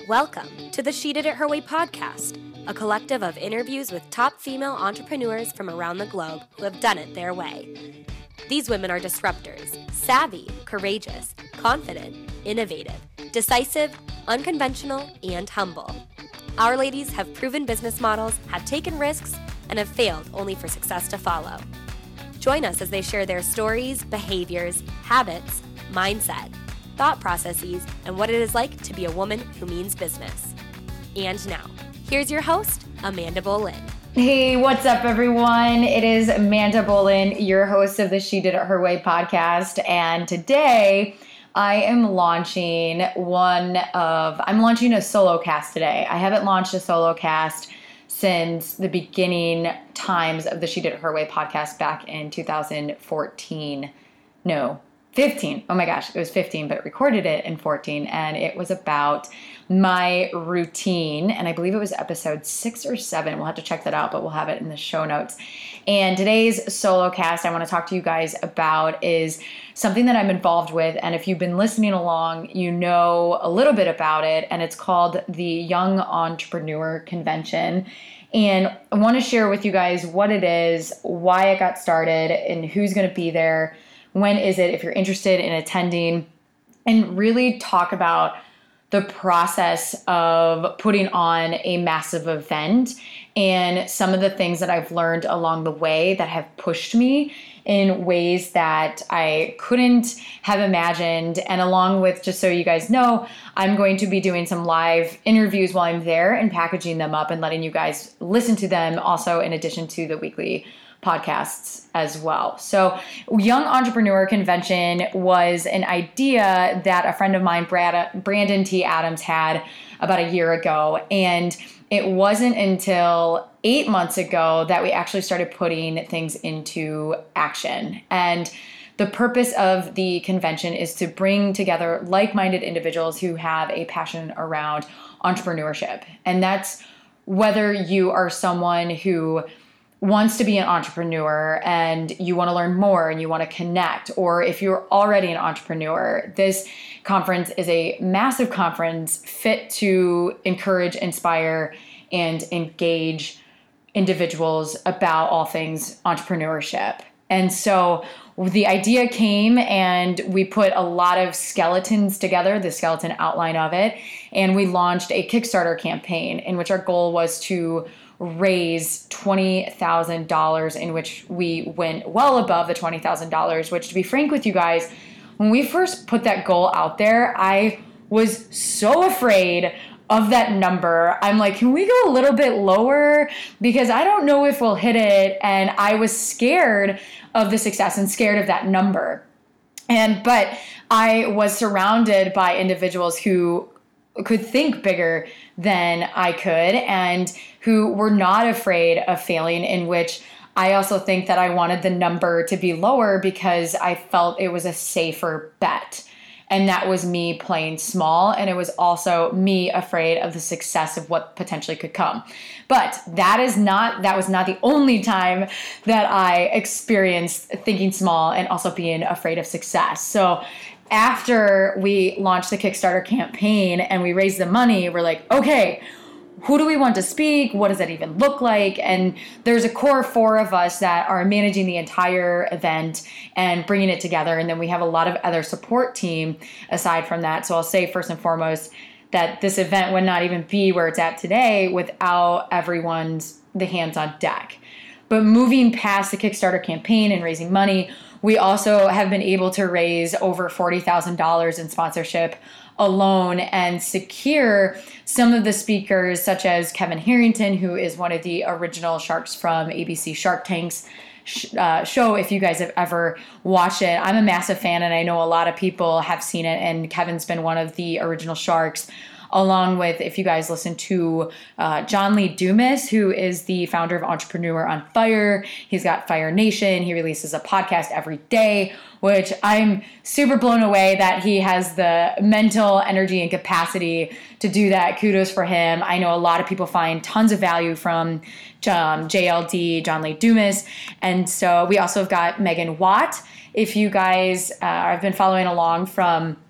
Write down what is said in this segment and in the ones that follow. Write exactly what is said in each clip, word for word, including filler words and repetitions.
Welcome to the She Did It Her Way podcast, a collective of interviews with top female entrepreneurs from around the globe who have done it their way. These women are disruptors, savvy, courageous, confident, innovative, decisive, unconventional, and humble. Our ladies have proven business models, have taken risks, and have failed only for success to follow. Join us as they share their stories, behaviors, habits, mindset, thought processes, and what it is like to be a woman who means business. And now, here's your host, Amanda Bolin. Hey, what's up, everyone? It is Amanda Bolin, your host of the She Did It Her Way podcast, and today I am launching one of, I'm launching a solo cast today. I haven't launched a solo cast since the beginning times of the She Did It Her Way podcast back in two thousand fourteen. No, fifteen. Oh my gosh, it was fifteen, but recorded it in fourteen, and it was about my routine, and I believe it was episode six or seven. We'll have to check that out, but we'll have it in the show notes. And today's solo cast I want to talk to you guys about is something that I'm involved with, and if you've been listening along, you know a little bit about it, and it's called the Young Entrepreneur Convention. And I want to share with you guys what it is, why it got started, and who's going to be there. When is it, if you're interested in attending, and really talk about the process of putting on a massive event and some of the things that I've learned along the way that have pushed me in ways that I couldn't have imagined. And along with, just so you guys know, I'm going to be doing some live interviews while I'm there and packaging them up and letting you guys listen to them also in addition to the weekly podcasts as well. So Young Entrepreneur Convention was an idea that a friend of mine, Brad, Brandon T. Adams, had about a year ago. And it wasn't until eight months ago that we actually started putting things into action. And the purpose of the convention is to bring together like-minded individuals who have a passion around entrepreneurship. And that's whether you are someone who wants to be an entrepreneur and you want to learn more and you want to connect, or if you're already an entrepreneur, this conference is a massive conference fit to encourage, inspire, and engage individuals about all things entrepreneurship. And so the idea came and we put a lot of skeletons together, the skeleton outline of it, and we launched a Kickstarter campaign in which our goal was to raise twenty thousand dollars, in which we went well above the twenty thousand dollars, which, to be frank with you guys, when we first put that goal out there, I was so afraid of that number. I'm like, can we go a little bit lower? Because I don't know if we'll hit it. And I was scared of the success and scared of that number. And, but I was surrounded by individuals who could think bigger than I could and who were not afraid of failing, in which I also think that I wanted the number to be lower because I felt it was a safer bet. And that was me playing small, and it was also me afraid of the success of what potentially could come. But that is not, that was not the only time that I experienced thinking small and also being afraid of success. So after we launched the Kickstarter campaign and we raised the money, we're like, okay, who do we want to speak? What does that even look like? And there's a core four of us that are managing the entire event and bringing it together. And then we have a lot of other support team aside from that. So I'll say first and foremost that this event would not even be where it's at today without everyone's the hands on deck. But moving past the Kickstarter campaign and raising money, we also have been able to raise over forty thousand dollars in sponsorship alone and secure some of the speakers, such as Kevin Harrington, who is one of the original sharks from A B C Shark Tank's uh, show, if you guys have ever watched it. I'm a massive fan, and I know a lot of people have seen it, and Kevin's been one of the original sharks, along with, if you guys listen to uh, John Lee Dumas, who is the founder of Entrepreneur on Fire. He's got Fire Nation. He releases a podcast every day, which I'm super blown away that he has the mental energy and capacity to do that. Kudos for him. I know a lot of people find tons of value from um, J L D, John Lee Dumas. And so we also have got Megan Watt. If you guys uh, have been following along from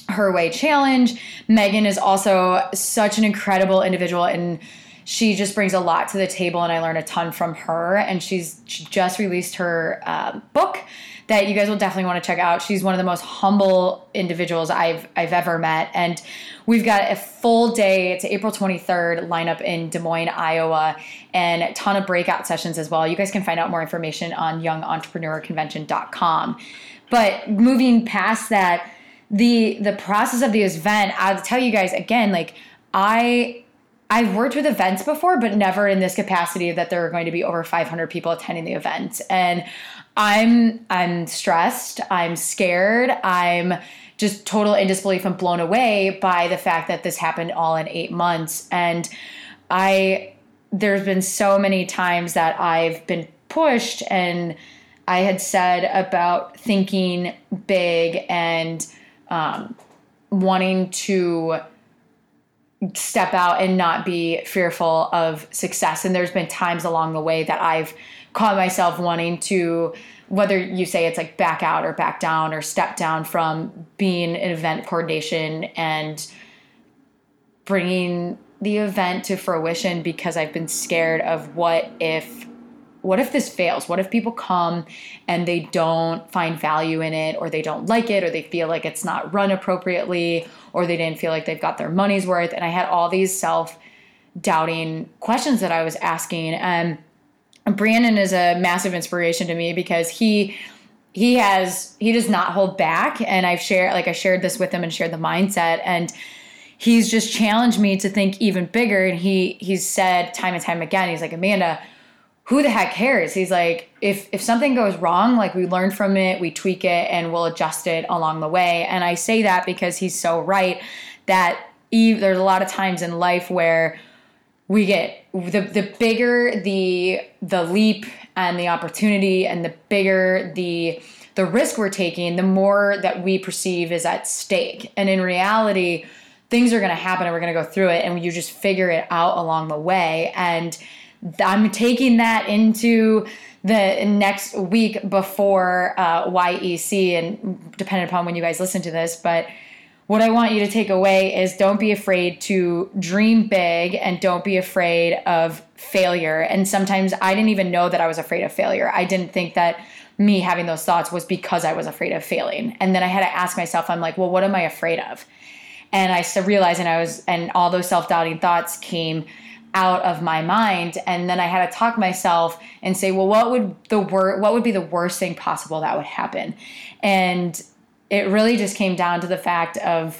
Her Way Challenge. Megan is also such an incredible individual, and she just brings a lot to the table, and I learned a ton from her. And she's she just released her uh, book that you guys will definitely want to check out. She's one of the most humble individuals I've I've ever met. And we've got a full day. It's April twenty-third lineup in Des Moines, Iowa, and a ton of breakout sessions as well. You guys can find out more information on young entrepreneur convention dot com. But moving past that, the the process of the event, I'll tell you guys again, like I I've worked with events before, but never in this capacity that there are going to be over five hundred people attending the event. And I'm I'm stressed, I'm scared, I'm just total in disbelief and blown away by the fact that this happened all in eight months. And I there's been so many times that I've been pushed, and I had said about thinking big and um, wanting to step out and not be fearful of success. And there's been times along the way that I've caught myself wanting to, whether you say it's like back out or back down or step down from being in event coordination and bringing the event to fruition, because I've been scared of what if What if this fails? What if people come and they don't find value in it, or they don't like it, or they feel like it's not run appropriately, or they didn't feel like they've got their money's worth? And I had all these self-doubting questions that I was asking. And Brandon is a massive inspiration to me, because he he has he does not hold back. And I've shared like I shared this with him and shared the mindset, and he's just challenged me to think even bigger. And he he's said time and time again, he's like, Amanda, who the heck cares? He's like, if if something goes wrong, like we learn from it, we tweak it, and we'll adjust it along the way. And I say that because he's so right that Eve, there's a lot of times in life where we get the the bigger the the leap and the opportunity, and the bigger the the risk we're taking, the more that we perceive is at stake. And in reality, things are going to happen, and we're going to go through it, and you just figure it out along the way. And I'm taking that into the next week before uh, Y E C, and depending upon when you guys listen to this. But what I want you to take away is don't be afraid to dream big, and don't be afraid of failure. And sometimes I didn't even know that I was afraid of failure. I didn't think that me having those thoughts was because I was afraid of failing. And then I had to ask myself, I'm like, well, what am I afraid of? And I started realizing I was, and all those self-doubting thoughts came out of my mind. And then I had to talk myself and say, well, what would the wor- what would be the worst thing possible that would happen? And it really just came down to the fact of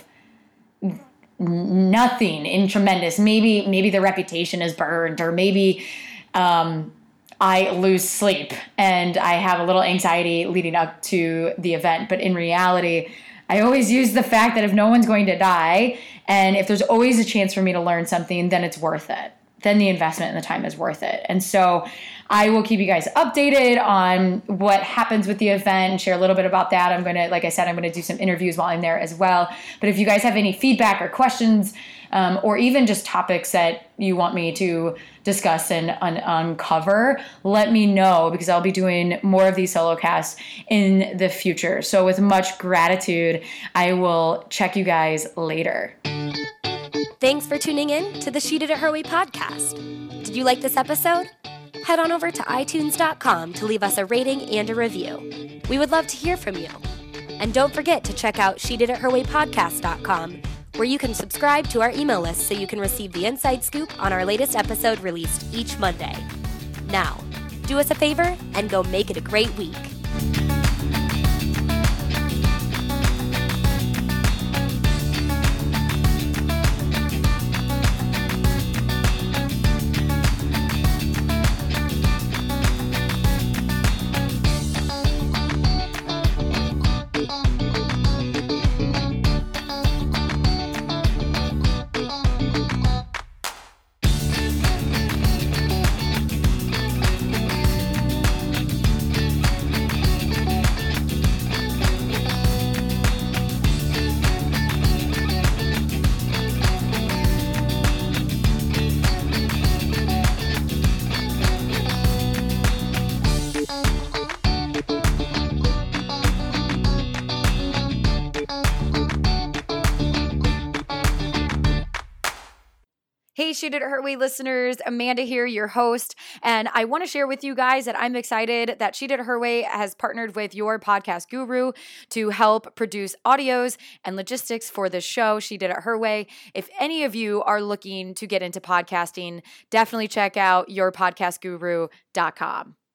nothing in tremendous. Maybe, maybe the reputation is burned, or maybe um, I lose sleep and I have a little anxiety leading up to the event. But in reality, I always use the fact that if no one's going to die, and if there's always a chance for me to learn something, then it's worth it. Then the investment and the time is worth it. And so I will keep you guys updated on what happens with the event and share a little bit about that. I'm going to, like I said, I'm going to do some interviews while I'm there as well. But if you guys have any feedback or questions, um, or even just topics that you want me to discuss and un- uncover, let me know, because I'll be doing more of these solo casts in the future. So with much gratitude, I will check you guys later. Thanks for tuning in to the She Did It Her Way podcast. Did you like this episode? Head on over to i tunes dot com to leave us a rating and a review. We would love to hear from you. And don't forget to check out she did it her way podcast dot com, where you can subscribe to our email list so you can receive the inside scoop on our latest episode released each Monday. Now, do us a favor and go make it a great week. Hey, She Did It Her Way listeners, Amanda here, your host, and I want to share with you guys that I'm excited that She Did It Her Way has partnered with your podcast guru to help produce audios and logistics for the show, She Did It Her Way. If any of you are looking to get into podcasting, definitely check out your podcast guru dot com.